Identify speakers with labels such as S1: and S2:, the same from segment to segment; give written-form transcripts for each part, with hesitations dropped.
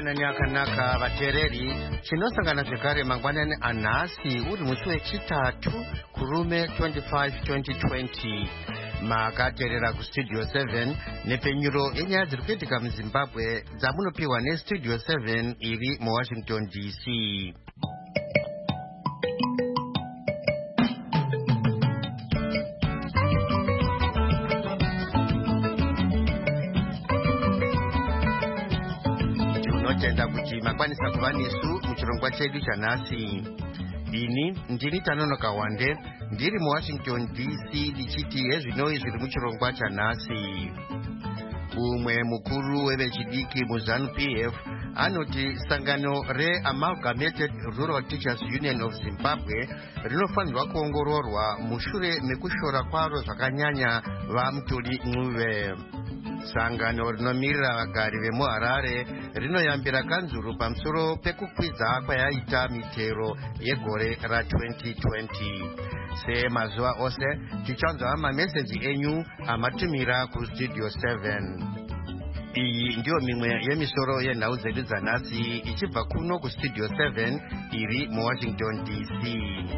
S1: mangwanani akanaka vateereri. Chinosangana zvekare mangwanani anhasi uri musi wechitatu kurume 25 2020. Makateerera kustudio 7 nepenyuro yenyaya dziri kuitika muzimbabwe dzamunopiwa nestudio 7 iri muwashington DC. Tinotenda kuti makwanisa kuva nesu muchirongwa chedu chanhasi. Ini ndini Tanonoka Wande ndiri muwashington DC ndichiti hezvinoi zviri muchirongwa chanhasi. Umwe mukuru wevechidiki muZANU-PF anoti sangano reAmalgamated Rural Teachers Union of Zimbabwe rinofanirwa kuongororwa mushure mekushora kwaro zvakanyanya vaMutuli Ncube. Sangano rinomirira vagari vemuHarare rinoyambira kanzuru pamusoro pekukwidza kwayaita mitero yegore ra2020. Semazuva ose tichanzwa mameseji enyu amatumira kustudio 7. Iyi ndiyo mimwe yemisoro yenhau dzedu dzanhasi ichibva kuno kustudio 7 iri muwashington DC.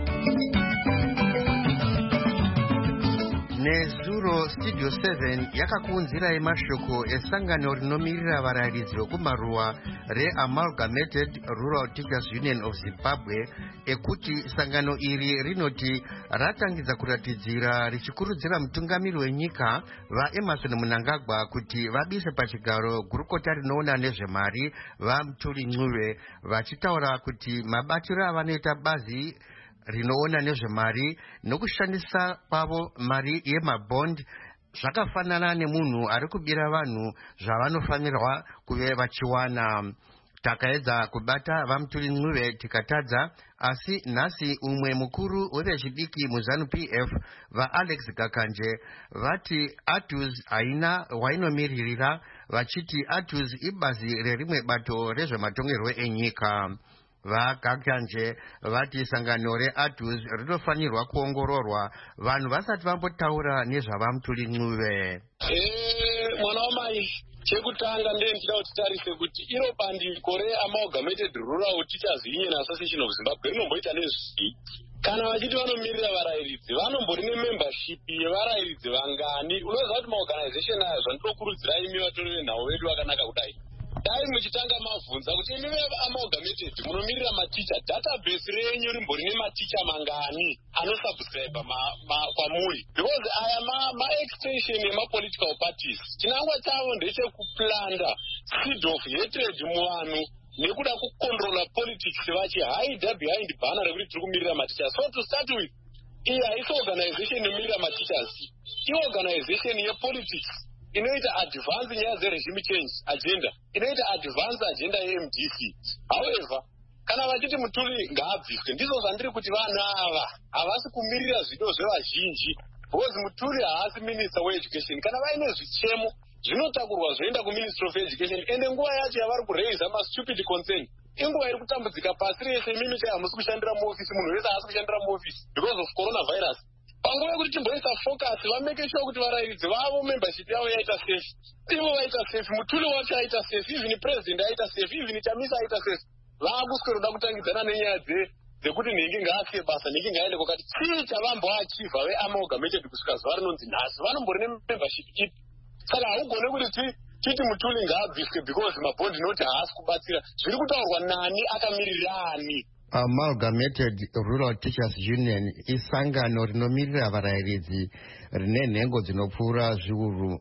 S1: Nezuro studio 7 yakakuunzirai mashoko esangano rinomirira varayiridzi vekumaruwa reAmalgamated Rural Teachers Union of Zimbabwe ekuti sangano iri rinoti ratangidza kuratidzira richikurudzira mutungamiri wenyika vaEmmerson Mnangagwa kuti vabise pachigaro gurukota rinoona nezvemari vaMutuli Ncube, vachitaura kuti mabatiro avanoita bazi rinoona nezvemari nokushandisa kwavo mari yemabond zvakafanana nemunhu ari kubira vanhu zvavanofanirwa kuve vachiwana. Takaedza kubata vaMutuli Ncube tikatadza, asi nhasi umwe mukuru wevechidiki muZANU-PF vaAlex Gakanje vati ATUS haina wainomiririra, vachiti ATUS ibazi rerimwe bato rezvematongerwo enyika. VaGakanje vati sangano reATUS rinofanirwa kuongororwa vanhu vasati vambotaura nezvavaMutuli Ncube.
S2: Mwana wamai, chekutanga ndendida kuti tarise kuti iro bandiko reAmalgamated Rural Teachers Union Association of Zimbabwe rinomboita nezvii. Kana vachiti vanomirira varayiridzi vanombori nemembership yevarayiridzi vangani. Unoziva kuti maorganization aya zvandinokurudzira imi vatori venhau vedu vakanaka kudai, dai muchitanga mavhunza kuti imi veAmalgamated munomirira maticha, database renyu rimbori nematicha mangani anosubscribe kwamuri, because aya ma-extension yemapolitical parties chinangwa chavo ndechekuplanda seed of hatred muvanhu nekuda kucontrola politics vachihide behind banner rekuti tiri kumirira matichers. So to start with, iyi haisi organization inomirira matichers, iorganization yepolitics inoita advance nyaya zeregime change agenda, inoita advance agenda yeMDC. However, kana vachiti Mutuli ngaabviswe, ndizvo zvandiri kuti vanhu ava havasi kumirira zvido zvevazhinji, because Mutuli haasi minister weeducation. Kana vaine zvichemo zvinotakurwa zvoenda kuministry of education, ende nguva yacho yavari kuraisa mastupid concern inguva iri kutambudzika pasi rese. Imimi chai hamusi kushandira muofisi, munhu wese haasi kushandira muofisi because of coronavirus. Panguva yekuti timboisa focus vameke sure kuti varayiridzi vavo membership yavo yaita safe, ivo vaita safe, Mutuli wacho aita safe, even president aita safe, even Chamisa aita safe. Vaakuswera kuda kutangidzana nenyaya dzekuti nhingi ngaasiye basa, nhingi ngaende kokati chii chavamboachievha veAmalgamated kusvika zuva rinonzi nhasi. Vanombori nemembership ipi? Saka haugone kuti titi Mutuli ngaabviswe because mabhondi noti haasi kubatsira. Zviri kutaurwa nani akamirirani?
S1: Amalgamated Rural Teachers Union isangano rinomirira varayiridzi rine nhengo dzinopfuura zviuru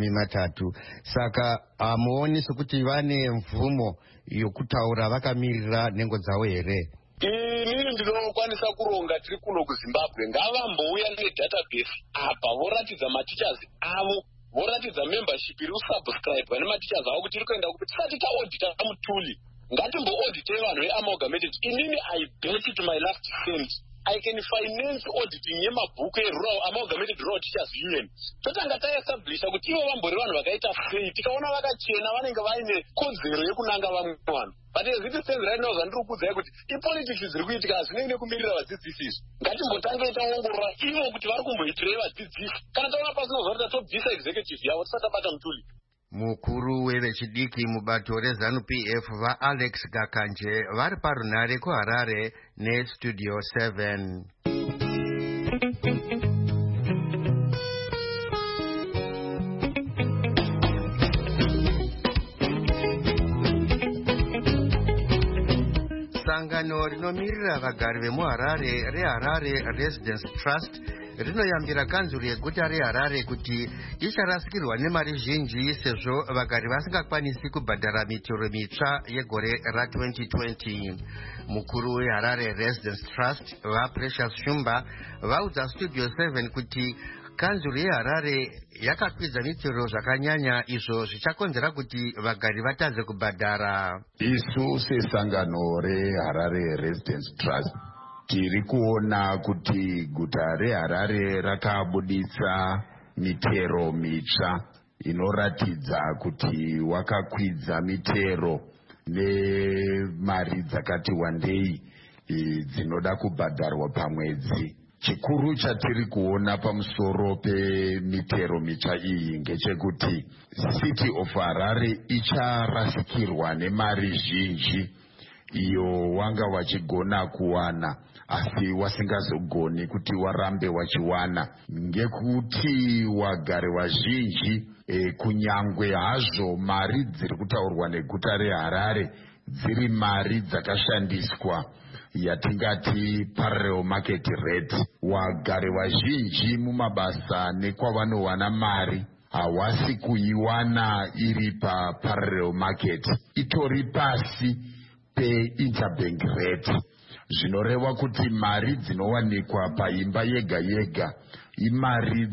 S1: 30. Saka hamuoni sokuti vane mvumo yokutaura vakamirira nhengo dzavo here?
S2: Inini ndinokwanisa kuronga tiri kuno kuZimbabwe ngavambouya nedatabase apa voratidza matichers avo, voratidza membership iri kusubscribe nematichers avo kuti iri kuenda kuti tisati taodita Mutuli ngatimboaudite vanhu veAmalgamated. Inini I bet to my last cent I can finance auditing yemabhuku eAmalgamated Rural Teachers Union. Totanga taestablisha kuti ivo vambori vanhu vakaita sei, tikaona vakachena vanenge vaine kodzero yekunanga vamwe vanhu. But as it stands right now, zvandiri kukudzai kuti ipolitics dziri kuitika hazvinenge nekumirira vadzidzisi izvi. Ngatimbotange taongorora ivo kuti vari kumboitirei vadzidzisi. Kana taona pasina zuva kuti tatobvisa executive yavo tisati tabata Mutuli.
S1: Mukuru wevechidiki mubato reZANU-PF vaAlex Gakanje vari parunare kuHarare neStudio 7. Sangano rinomirira vagari vemuHarare reHarare Residence Trust rinoyambira kanzuru yeguta reHarare kuti icharasikirwa nemari zhinji sezvo vagari vasingakwanisi kubhadhara mitero mitsva yegore ra2020. Mukuru weHarare Residence Trust vaPrecious Shumba vaudza Studio 7 kuti kanzuru yeHarare yakakwidza mitero zvakanyanya izvo zvichakonzera kuti vagari vatadze kubhadhara.
S3: Isu sesangano reHarare Residence Trust tiri kuona kuti guta reHarare rakabuditsa mitero mitsva inoratidza kuti wakakwidza mitero nemari dzakati wandei dzinoda kubhadharwa pamwedzi. Chikuru chatiri kuona pamusoro pemitero mitsva iyi ngechekuti City of Harare icharasikirwa nemari zhinji iyo wanga wachigona kuwana asi wasingazogoni kuti warambe wachiwana, ngekuti wagari wazhinji kunyangwe hazvo mari dziri kutaurwa neguta reHarare dziri mari dzakashandiswa yatingati parallel market rate. Wagari wazhinji mumabasa nekwavanowana mari hawasi kuiwana iri parallel market, itori pasi pe-interbank rate. Zvinoreva kuti mari dzinowanikwa paimba yega yega imari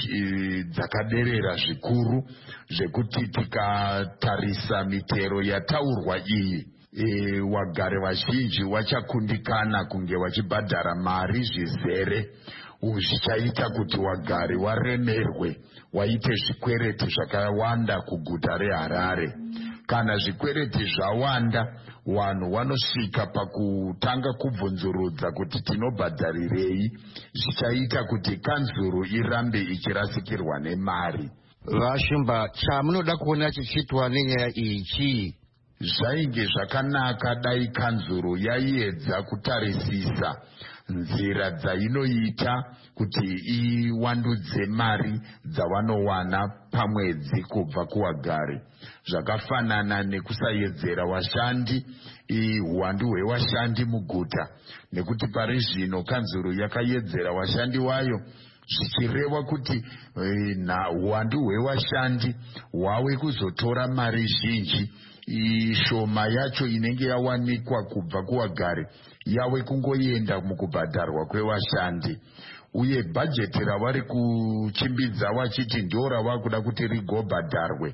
S3: dzakaderera zvikuru zvekuti tikatarisa mitero yataurwa iyi wagari vazhinji wachakundikana kunge wachibhadhara mari zvizere, zvichaita kuti wagari waremerwe waite zvikwereti zvakawanda kuguta reHarare. Kana zvikwereti zvawanda, vanhu vanosvika pakutanga kubvunzurudza kuti tinobhadharirei, zvichaita kuti kanzuru irambe ichirasikirwa nemari.
S1: Vashumba, chamunoda kuona chichitwa nenyaya iyi chii?
S3: Zvainge zvakanaka dai kanzuru yaiedza kutarisisa nzira dzainoita kuti iwandudze mari dzavanowana pamwedzi kubva kuwagari, zvakafanana nekusaedzera vashandi, uwandu hwevashandi muguta, nekuti pari zvino kanzuru yakaedzera vashandi vayo zvichireva kuti uwandu hwevashandi hwave kuzotora mari zhinji, shoma yacho inenge yawanikwa kubva kuwagari yave kungoenda mukubhadharwa kwevashandi, uye bhajeti ravari kuchimbidza vachiti ndio rava kuda kuti rigobhadharwe.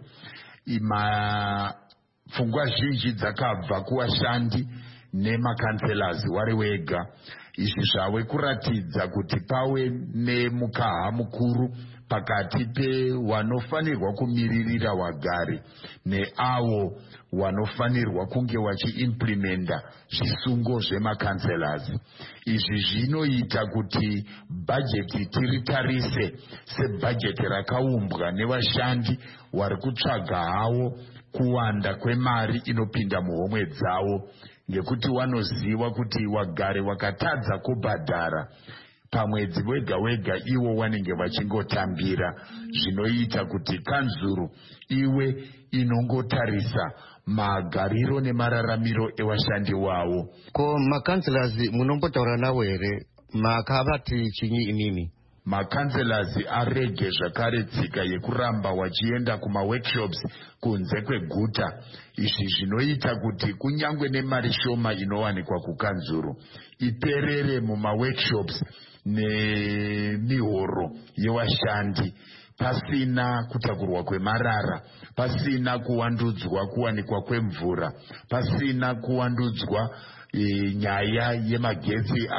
S3: Pfungwa zhinji dzakabva kuvashandi nemakanselas wari wega. Izvi zvave kuratidza kuti pave nemukaha mukuru pakati pewanofanirwa kumiririra wagari neavo wanofanirwa kunge wachiimplimenta zvisungo zvemakanselas. Izvi zvinoita kuti bhajeti tiritarise sebhajeti rakaumbwa nevashandi vari kutsvaga havo kuwanda kwemari inopinda muhomwe dzavo, ngekuti wanoziva kuti wagari wakatadza kubhadhara pamwedzi wega wega ivo wanenge vachingotambira, zvinoita kuti kanzuru iwe inongotarisa magariro nemararamiro evashandi wavo.
S1: Ko makanselas munombotaura navo here? Makavati chinyi inini?
S3: Makanselas arege zvakare tsika yekuramba wachienda kumaworkshops kunze kweguta. Izvi zvinoita kuti kunyangwe nemari shoma inowanikwa kukanzuru iperere mumaworkshops nemihoro yevashandi, pasina kutakurwa kwemarara, pasina kuwandudzwa kuwanikwa kwemvura, pasina kuwandudzwa nyaya yemagetsi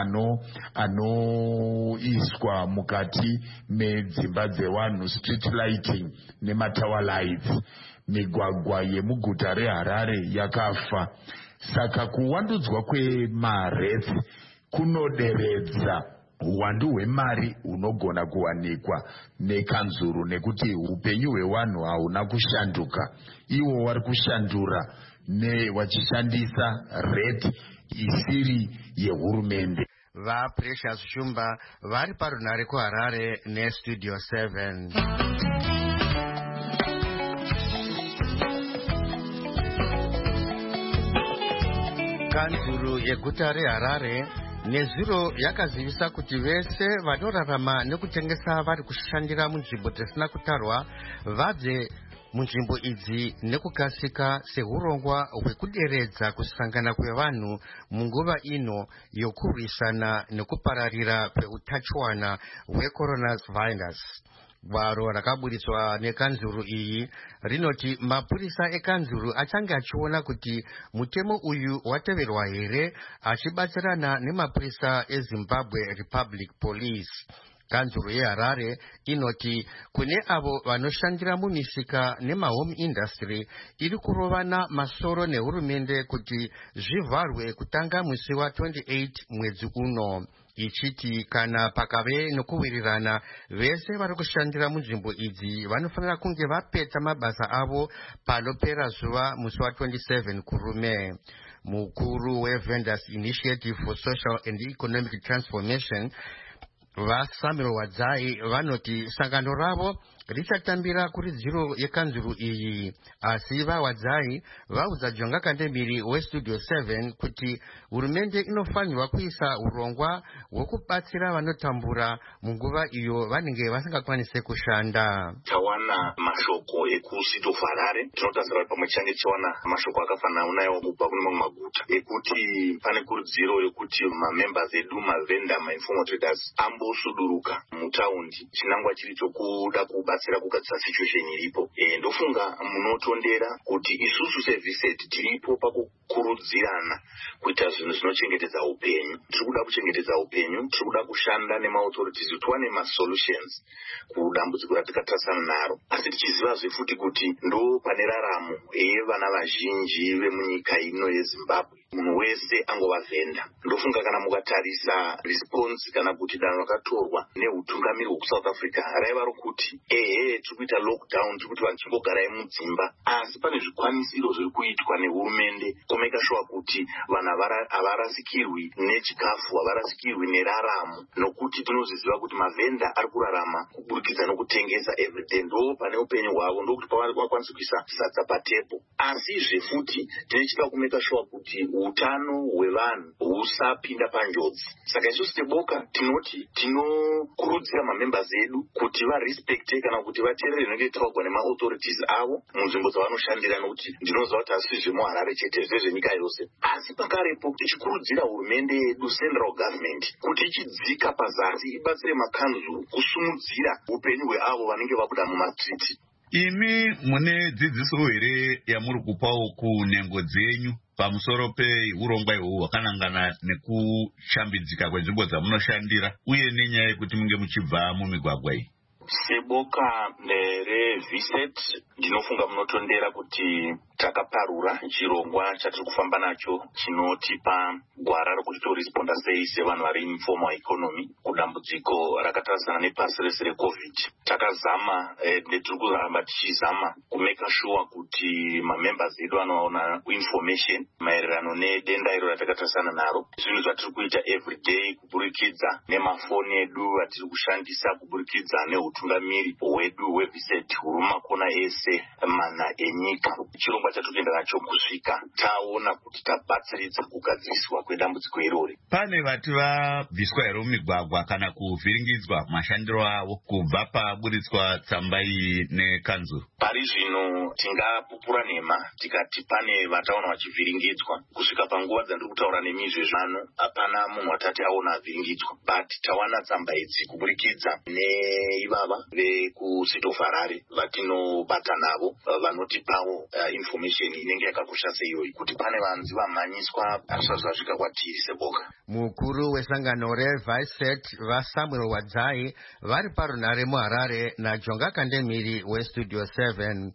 S3: anoiswa mukati medzimba dzevanhu, street lighting nematower lights. Migwagwa yemuguta reHarare yakafa, saka kuwandudzwa kwemaretsi kunoderedza uwandu hwemari unogona kuwanikwa nekanzuru nekuti upenyu hwevanhu hauna kushanduka. Ivo vari kushandura vachishandisa rate isiri yehurumende.
S1: Precious Shumba vari parunare kuHarare neStudio 7. Kanzuru yeguta reHarare nezuro yakazivisa kuti vese vanorarama nekutengesa vari kushandira munzvimbo dzisina kutarwa vabve munzvimbo idzi nekukasika sehurongwa hwekuderedza kusangana kwevanhu munguva ino yokurwisana nekupararira kweutachiwana hwecoronavirus. Gwaro rakaburiswa nekanzuru iyi rinoti mapurisa ekanzuru achange achiona kuti mutemo uyu wateverwa here, achibatsirana nemapurisa eZimbabwe Republic Police. Kanzuru yeHarare inoti kune avo vanoshandira mumisika nemahome industry iri kurovana masoro nehurumende kuti zvivharwe kutanga musi wa28 mwedzi uno, ichiti kana pakave nokuwirirana vese vari kushandira munzvimbo idzi vanofanira kunge vapedza mabasa avo panopera zuva musi wa27 kurume. Mukuru weVendors Initiative for Social and Economic Transformation vaSamuel Wadzai vanoti sangano ravo richatambira kuridziro yekanzuru iyi, asi vaWadzai vaudza Jonga Kandemiri weStudio 7 kuti hurumende inofanirwa kuisa urongwa hwekubatsira vanotambura munguva iyo vanenge vasingakwanise kushanda.
S4: Tawana mashoko ekusito Harare tinotarisira pamwe change chawana mashoko akafanana nayo kubva kune mamwe maguta ekuti pane kurudziro yekuti mamembers edu mavenda mainformal traders ambosuduruka mutaundi chinangwa chiri chokuda kubatsira kugadzira situation iripo. Ndofunga munotondera kuti isusu services tiripo pakukurudzirana kuita zvinhu zvinochengetedza upenyu. Tiri kuda kuchengetedza upenyu, tiri kuda kushanda nema-authorities kuti tiwane ma-solutions kudambudziko ratakatarisana naro, asi tichiziva zvefuti kuti ndo pane raramo yevana vazhinji vemunyika ino yeZimbabwe. Munhu wese angova venda. Ndofunga kana mukatarisa response kana kuti danho rakatorwa neutungamiri hweSouth Africa raiva rokuti tiri kuita lockdown, tiri kuti vanhu chimbogarai mudzimba, asi pane zvikwanisiro zviri kuitwa nehurumende kumeka sure kuti vanhu havarasikirwi nechikafu, havarasikirwi neraramo, nokuti tinozviziva kuti mavenda ari kurarama kuburikidza nokutengesa everyday. Ndo pane upenyu hwavo, ndokuti pavakwanisa kuisa sadza patebo. Asi zvefuti tinechida kumeka sure kuti utano hwevanhu husapinda panjodzi. Saka isusu teboka tinoti tinokurudzira mamembers edu kuti varespecte kana kuti vateerere zvinenge taurwa nema-authorities avo munzvimbo dzavanoshandira, nokuti ndinoziva kuti hazisi zvemuHarare chete, zvezvenyika yose. Asi pakarepo tichikurudzira hurumende yedu, central government, kuti ichidzika pazasi ibatsire makanzuru kusumudzira upenyu hweavo vanenge vabuda mumastriti.
S5: Imi mune dzidziso here yamuri kupawo kunhengo dzenyu pamusoro peurongwa ihwohwo hwakanangana nekushambidzika kwenzvimbo dzamunoshandira uye nenyaya yekuti munge muchibva mumigwagwa iyi?
S4: Seboka reViset ndinofunga munotondera kuti takaparura chirongwa chatiri kufamba nacho chinotipa gwara rokuti toresponda sei sevanhu vari informal economy kudambudziko rakatarisana nepasi rese reCovid. Takazama netiri kuramba tichizama kumeka sure kuti mamembers edu anoona information maererano nedenda iro ratakatarisana naro. Zvinhu zvatiri kuita everyday kuburikidza nemafoni edu atiri kushandisa, kuburikidza neutungamiri hwedu hweViset huri makona ese mana enyika. Chirongwa chatokuenda nacho kusvika taona kuti tabatsiridza kugadziriswa kwedambudziko irori.
S5: Pane vati vabviswa here mumigwagwa kana kuvhiringidzwa mashandiro avo kubva paburitswa tsamba iyi nekanzuru?
S4: Pari zvino tingapupura nhema tikati pane vataona vachivhiringidzwa. Kusvika panguva dzandiri kutaura nemizve zvano hapana munhu watati aona avhiringidzwa, but tawana tsamba idzi kuburikidza neivava vekusito Harare vatinobata navo vanotipawo information inenge yakakosha seiyoyi kuti pane vanzi vamhanyiswa hazvisati zvasvika kwatiri seboka.
S1: Mukuru wesangano reViset vaSamuel Wadzai vari parunare muHarare naJonga Kandemiri weStudio 7.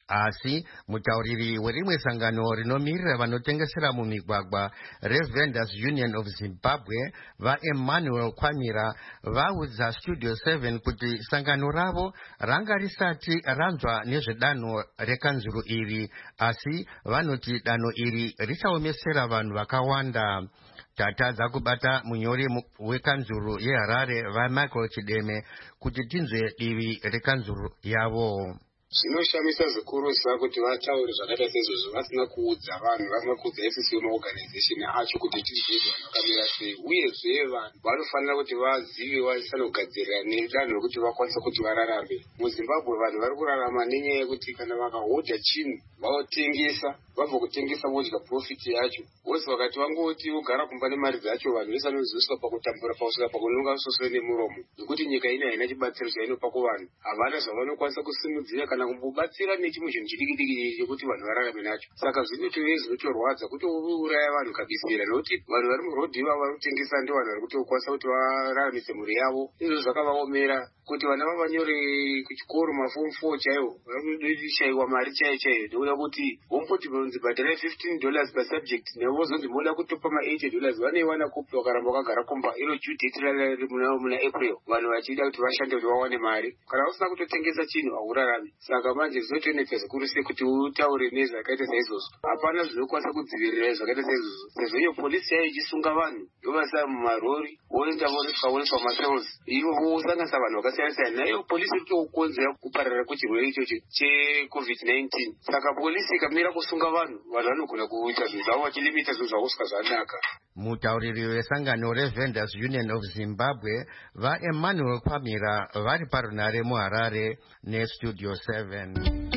S1: asi mutauriri werimwe sangano rinomirira vanotengesera mumigwagwa reVendors Union of Zimbabwe vaEmmanuel Kwamira vaudza Studio 7 kuti sangano ravo ranga risati ranzwa nezvedanho rekanzuru iri, asi vanoti danho iri richaomesera vanhu vakawanda. Tatadza kubata munyori wekanzuru yeHarare vaMichael Chideme kuti tinzwe divi rekanzuru yavo.
S6: Zvinoshamisa zikurusa kuti vataure zvakaita seizvozvo vasina kuudza vanhu, vasina kuudza FCC maorganization acho kuti tizvizvo vanhu vakamira sei, uyezve vanhu vanofanira kuti vazive vasana kugadzirira nedanho rekuti vakwanisa kuti vararame. MuZimbabwe vanhu vari kurarama nenyaya yekuti kana vakahodha chinhu vaotengesa, vabva kutengesa vodya profit yacho. Vose vakati vangoti ugara kumba nemari dzacho, vanhu vese vanozivisa pakutambura pakusvika pakunonga sosore nemuromo, nekuti nyika ino haina chibatsiro chainopa kuvanhu, havana zvavanokwanisa kusimudzira kana kumbobatsira nechimwe chinhu chidiki chekuti vanhu vararame nacho. Saka zvinotorwadza kuti uraya vanhu kabisira, nokuti vanhu vari murodhi ivavo vanotengesa ndo vanhu vari kutokwanisa kuti vararamise mhuri yavo. Izvo zvakavaomera kuti vana vavanyore kuchikoro maform 4 chaiwo vanodishaiwa mari chaiyo, ndokuda kuti womboti vanonzi bhadhara $15 per subject, nevozonzi moda kutopa $80 vaneiwana kupi vakaramba vakagara kumba. Iro due date rari muna April, vanhu vachida kuti vashande kuti vawane mari. Kana usina kutotengesa chinhu haurarami. Saka manje zvinotonetsa zvikuru sei kuti utaure nezvakaita saizvozvo. Hapana zvinokwanisa kudzivirira zvakaita saizvozvo, sezvo iyo polisi yayo ichisunga vanhu yovasa mumarori voenda voreswa macells, ivo vosanganisa vanhu vakasiyana-siyana. Naiyo polisi iri kukonzera kupararira kwechirwere ichocho cheCovid-19. Saka polisi ikamira kusunga vanhu, vanhu vanogona kuita zvinhu zvavo vachilimita zvinhu zvavo kusvika zvanaka.
S1: Mutauriri wesangano reVendors Union of Zimbabwe vaEmmanuel Kwamira vari parunare muHarare neStudio 7.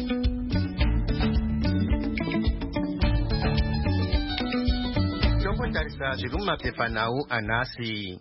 S1: Tombotarisa zviri mumapepanhau anhasi.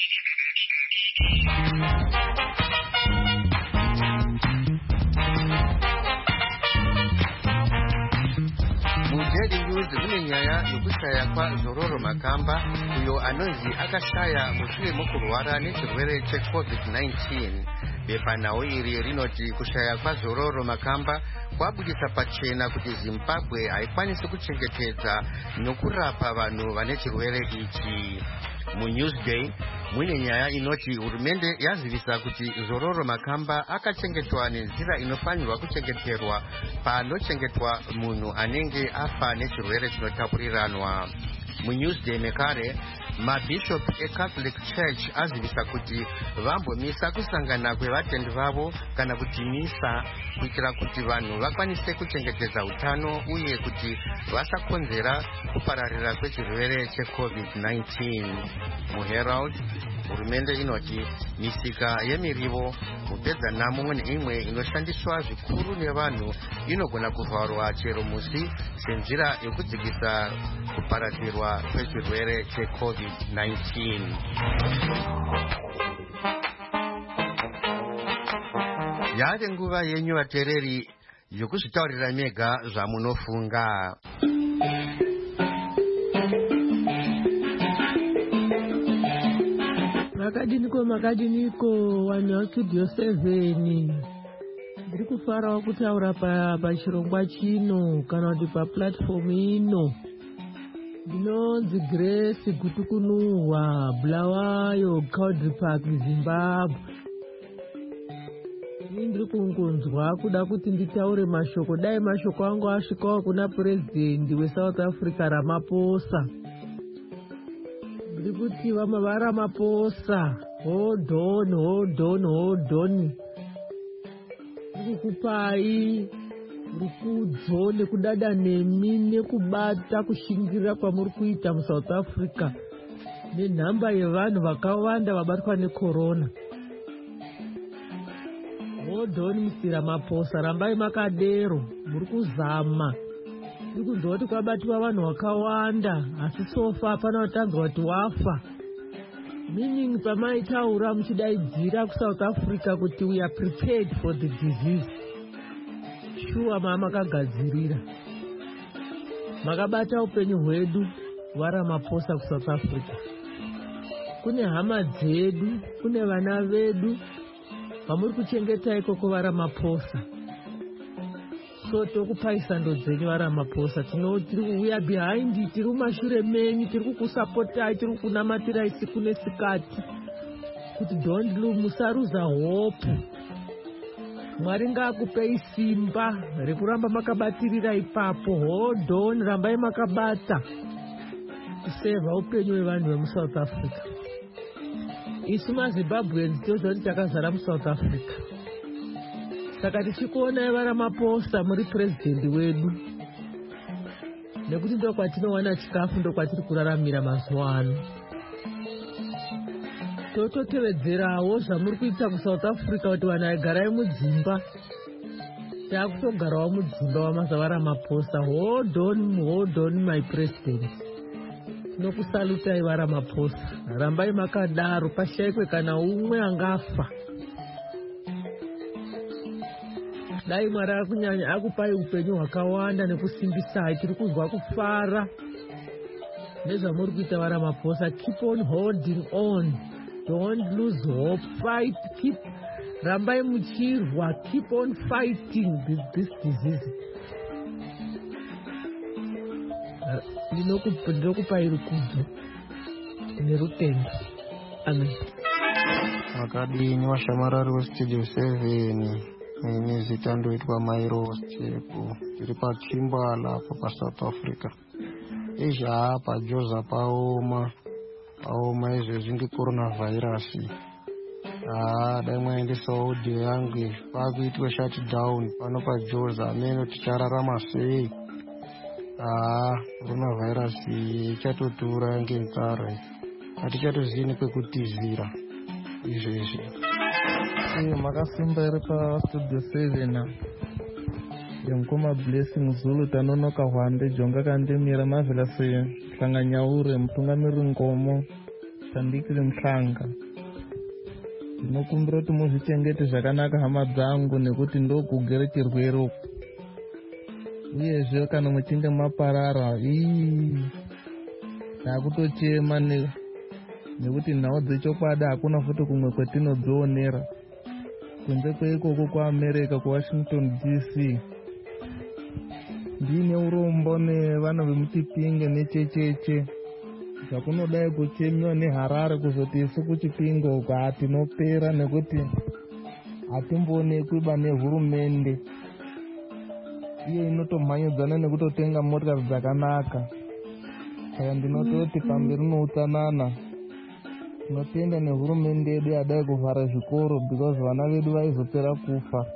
S1: Daily News mune nyaya yokushaya kwaZororo Makamba, uyo anonzi akashaya mushure mokurwara nechirwere cheCovid-19. Bepanhau iri rinoti kushaya kwaZororo Makamba kwabudisa pachena kuti Zimbabwe haikwanisi kuchengetedza nokurapa vanhu vane chirwere ichi. MuNewsDay mune nyaya inoti hurumende yazivisa kuti Zororo Makamba akachengetwa nenzira inofanirwa kuchengeterwa panochengetwa munhu anenge afa nechirwere chinotapuriranwa. MuNewsDay mekare mabishop eCatholic Church azivisa kuti vambomisa kusangana kwevatendi vavo kana kuti misa kuitira kuti vanhu vakwanise kuchengetedza utano uye kuti vasakonzera kupararira kwechirwere cheCovid-19. MuHerald hurumende inoti misika yemirivo, mupedza mumwe neimwe inoshandiswa zvikuru nevanhu inogona kuvharwa chero musi senzira yokudzikisa kuparadzirwa kwechirwere cheCovid-19. Yave nguva yenyu vateereri yokuzvitaurira mega zvamunofunga.
S7: Makadiniko vanhu vaStudio 7 ndiri kufarawo kutaura pachirongwa chino kana kuti paplatform ino. Ndinonzi Grace Gutukunuhwa Bulawayo Country Park Zimbabwe. Ndiri kungonzwa kuda kuti nditaure mashoko, dai mashoko angu asvikawo kuna President weSouth Africa Ramaphosa. Ndiri kuti vamwe vaRamaphosa, hold on. Ndikukupai rukudzo nekudada nemi nekubata kushingirira kwamuri kuita muSouth Africa nenhamba yevanhu vakawanda vabatwa necorona. Hold on Mr. Ramaphosa, rambai makadero, muri kuzama. Ndiri kunzwa kuti kwabatwa vanhu vakawanda, asi sofa hapana kutanga kuti wafa. Meaning pamaitaura muchidaidzira kuSouth Africa kuti we are prepared for the disease. Shuwa makagadzirira. Makabata upenyu hwedu waRamaphosa kuSouth Africa. Kune hama dzedu, kune vana vedu vamuri kuchengeta ikoko vaRamaphosa. So tokupai sando dzenyu vaRamaphosa, tiri kuuya behind, tiri kumashure menyu, tiri kukusapotai, tiri kukunamatirai siku nesikati kuti don't lose, musaruza hope. Mwari ngaakupei simba rekuramba makabatirira ipapo. Hold on, rambai makabata kuseva upenyu hwevanhu vemuSouth Africa. Isu maZimbabweans toziva kuti takazara muSouth Africa, saka tichikuonai vaRamaphosa muri purezidendi wedu, nekuti ndokwatinowana chikafu, ndokwatiri kuraramira mazuva ano. Tototevedzerawo zvamuri kuita kuSouth Africa kuti vanhu agarai mudzimba. Taakutogarawo mudzimba wamazuva Ramaphosa. Hold on my president. Tinokusalutai vaRamaphosa, rambai makadaro, pashaikwe kana umwe angafa. Dai Mwari akunyanya akupai upenyu hwakawanda nekusimbisai, tiri kuzwa kufara nezvamuri kuita vaRamaphosa. Keep on holding on, don't lose hope, fight, keep, rambai muchirwa, keep on fighting this disease. Ndinokupai rukudzo nerutendo. Amen.
S8: Wakadini washamarari westudio 7 ine zita ndoitwa Mairostepo, tiri pachimbala apa paSouth Africa. Izha pajoza paoma izvezvi ndicoronavirus. Dai mwaendesawo audio yangu pakuitwa shutdown pano pajoza, ameno tichararama sei? Coronavirus ichatotura ngenzara, hatichatozini kwekutizira izvezvi.
S9: Makasimba iri pastudio 7 yemukoma Blessing Zulu, tanonoka hwande jonga kandemira mavhela sehlanganyauure mutungamiriri ngomo tandikiri muhlanga. Ndinokumbira kuti muzvichengete zvakanaka hama dzangu, nekuti ndokugere chirwere uku. Uyezve kana muchinge maparara takutochema nekuti nhau dzechokwadi hakuna futi kumwe kwetinodzionera kunze kweikoko kuAmerica, kuWashington DC. Ndine urombo nevanhu vemuChipinge nechecheche zvakunodai kuchemiwa neHarare, kuzoti isu kuChipinge uko hatinopera nekuti hatimboonekwiba nehurumende. Iye inotomhanyidzana nekutotenga motikari dzakanaka. Saka ndinototi pamberi noutsanana tinotenda nehurumende yedu yadai kuvhara zvikoro because vana vedu vaizopera kufa.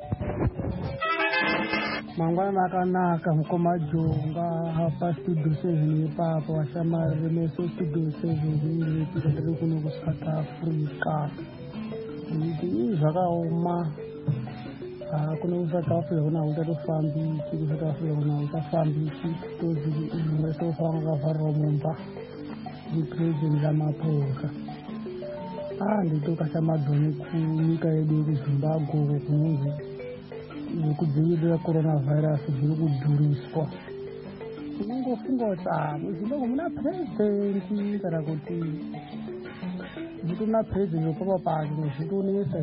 S10: Mangwana makanaka mukoma jonga hapa studio 7 ipapo washamari remeso studio 7 tiri kuno kuSouth Africa. Ndi zvakaoma. Kuno kuSouth Africa kuna utatofambiki, kuSouth Africa kuna utafambiki, tozi imwe tofanga kavharwa mumba mupresident Ramaphosa. Nditokasha madhoni kunyika yedu yekuZimbabwe kunonzi kudzivirira coronavirus zviri kudhuriswa. Unongofunga kuti muZimbabwe muna president kana kuti mutona president wepapa pacho zvitonesa.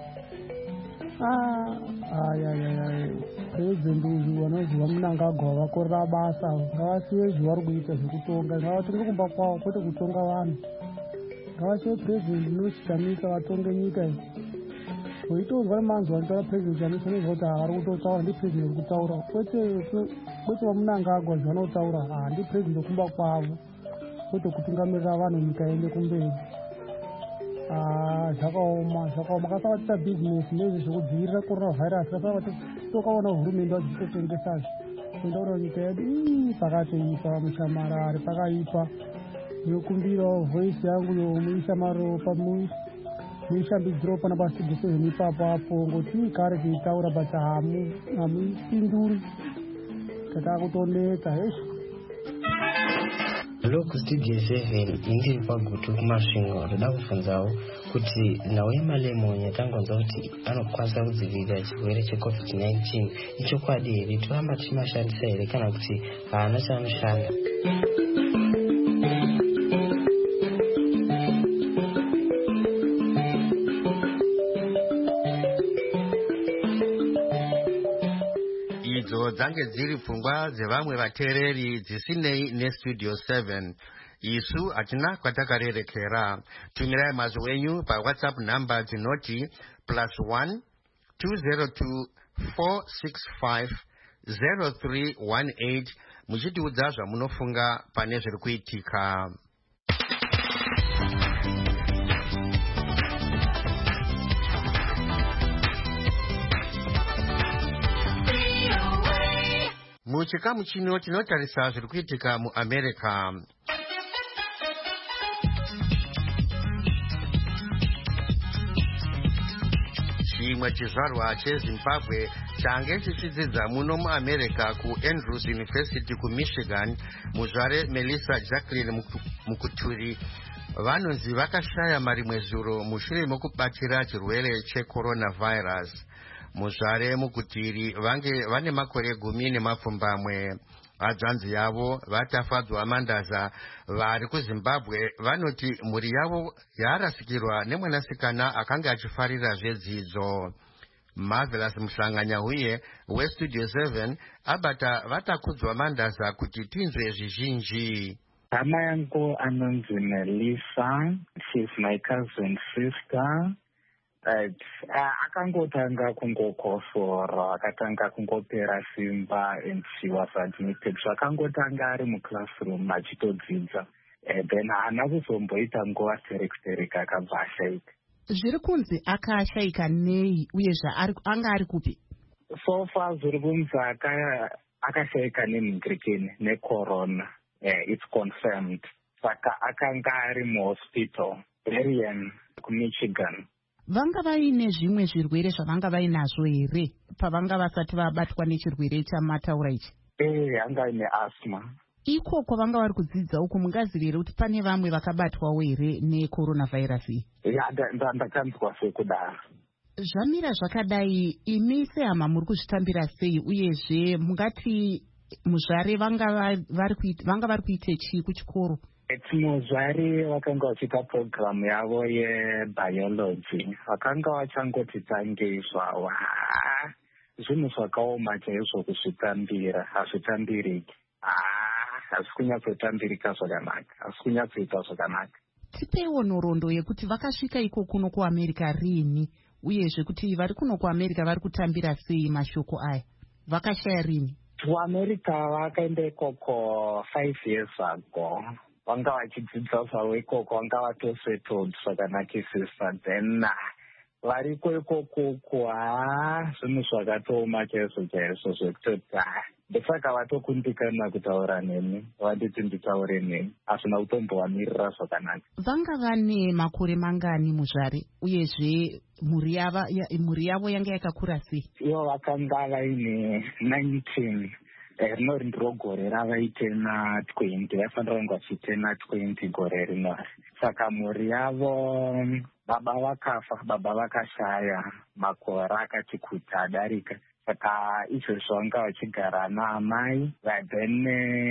S10: President uyu vanoziva Mnangagwa vakorera basa, ngavasiye zvavari kuita zvekutonga, ngavatonge kumba kwavo kwete kutonga vanhu. Ngavasiye president unoshikamisa vatonge nyika iyi. Weitonzwa nemanzwa anotaura president chamisa nezva kuti havari kutotaura, ndi president uri kutaura, kwete vaMnangagwa zvavanotaura, ndi president wekumba kwavo kwete kutungamirira vanhu nyika ende kumberi. Zvakaoma kasavatiita bhizinesi nezvi zvekudzivirira coronavirus, kasavati tokaona hurumende vachichitotengesazve toenda nyika yedu pakatoipa mushamarari pakaipa. Ndinokumbirawo voisi yangu yomuishamararo muishambidzirawo pana pastudio 7 ipapo apo, ngoti kare tiitaura basa hamupinduri, tatakutonetsa hesho.
S11: Hello kustudio 7, ndiri pagutu kumasvingo. Ndoda kubvunzawo kuti nhau yeMalemon yatangonzwa kuti anokwanisa kudzivirira chirwere cheCovid-19 ichokwadi here? Toramba tichimashandisa here kana kuti haana chaanoshanda?
S1: idzo dzange dziri pfungwa dzevamwe vateereri dzisinei nestudio 7. Isu hatina kwatakarerekera. Tumirai mazwi enyu paWhatsApp namba dzinoti +1 202 465 0318 muchitiudza zvamunofunga pane zviri kuitika. Muchikamu chino tinotarisa zviri kuitika muAmerica. Chimwe chizvarwa cheZimbabwe change chichidzidza muno muAmerica kuAndrews University kuMichigan, muzvare Melissa Jacqueline Mukuturi, vanonzi vakashaya marimwe zuro mushure mokubatira chirwere checoronavirus. Muzvare Mukutiri vange vane makore 10. Adzanzi yavo vatafadzwa mandaza vari kuZimbabwe vanoti mhuri yavo yarasikirwa nemwanasikana akanga achifarira zvedzidzo. Marvelous Muhlanganyahuye weStudio 7 abata vatakudzwa mandaza kuti tinzwe zvizhinji.
S12: Hama yangu anonzi Melissa, she's my cousin sister. Akangotanga kungokosora, akatanga kungopera simba, and she was admitted. Akangotanga ari muclassroom achitodzidza. Then haana kuzomboita nguva sterek akabva ashaika.
S13: Zviri kunzi akashaika nei uyezve anga ari kupi?
S12: So far zviri kunzi akashaika nemhirikini necorona. It's confirmed. Saka akanga ari muhospital Berrien kuMichigan.
S13: Vanga vaine zvimwe zvirwere zvavanga vainazvo here pavanga vasati vabatwa nechirwere chamataura ichi?
S12: Anga ine asthma.
S13: Ikoko vanga vari kudzidza uku mungazivi here kuti pane vamwe vakabatwawo here necoronavirus iyi?
S12: Ndakanzwa sekudaro.
S13: Zvamira zvakadai, imi sehama muri kuzvitambira sei, uyezve mungati muzvare vanga vari kuite chii kuchikoro?
S12: Muzvare vakanga vachiita programu yavo yebiology. Vakanga vachangoti tange izvavo. Zvinhu zvakaoma chaizvo kuzvitambira, hazvitambiriki. Hazvi kunyatsotambirika zvakanaka, hazvi kunyatsoita zvakanaka.
S13: Tipeiwo nhoroondo yekuti vakasvika iko kuno kuAmerica rini, uyezve kuti vari kuno kuAmerica vari kutambira sei mashoko aya, vakashaya rini?
S12: kuAmerica vakaenda ikoko 5 years ago. Vanga vachidzidza zvavo ikoko, vanga vatosettled zvakanakisisa. Then variko ikoko zvinhu zvakatooma chaizvo zvekutoti ndosaka vatokundikana kutaura neni, vanditi nditaure neni, hazvina kutombovamirira zvakanaka.
S13: Vanga vane makore mangani muzvare, uyezve mhuri yavo yanga yakakura sei?
S12: Ivo vakanga vaine 19. Rinori ndiro gore ravaite na20, vafanira kunge vachiite na20 gore rinori. Saka mhuri yavo, baba vakafa, baba vakashaya, makore akati kuti adarika. Saka izvozvo vanga vachigara naamai, then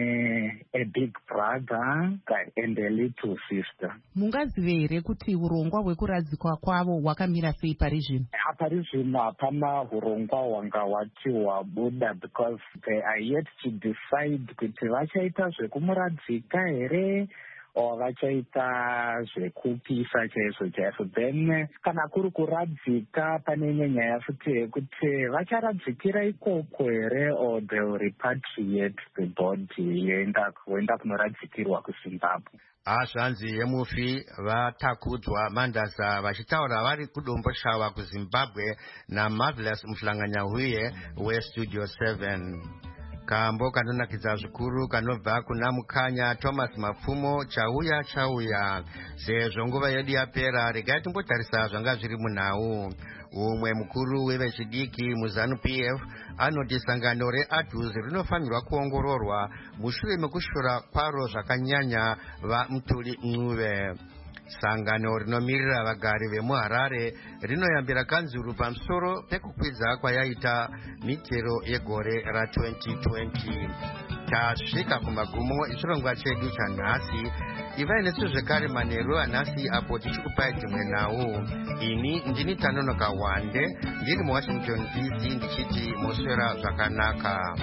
S12: a big brother and a little sister.
S13: Mungazive here kuti urongwa hwekuradzikwa kwavo hwakamira sei pari zvino?
S12: Pari zvino hapana urongwa hwanga hwati hwabuda, because they are yet to decide kuti vachaita zvekumuradzika here o vachaita zvekupisa chaizvo. Then kana kuri kuradzika pane nyaya futi yekuti vacharadzikira ikoko here or they will repatriate the body yoenda kunoradzikirwa kuZimbabwe.
S1: Zvanzi yemufi vatakudzwa mandaza vachitaura vari kudomboshava kuZimbabwe naMarvelous Muhlanganyahuye weStudio 7. Kambo kanonakidza zvikuru kanobva kuna Mukanya Thomas Mapfumo chauya. Sezvo nguva yedu yapera, regai timbotarisa zvanga zviri munhau. Umwe mukuru wevechidiki muZanu PF anoti sangano reADUS rinofanirwa kuongororwa mushure mekushora kwaro zvakanyanya vaMutuli Mnuve. sangano rinomirira vagari vemuharare rinoyambira kanzuru pamusoro pekukwidza kwayaita mitero yegore ra2020. tasvika kumagumo echirongwa chedu chanhasi. Ivai nesu zvekare manheru anhasi apo tichikupai dzimwe nhau. Ini ndini Tanonoka Wande ndiri muWashington DC ndichiti moswera zvakanaka.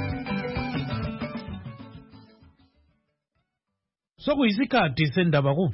S14: Sokuyisikhathi sendaba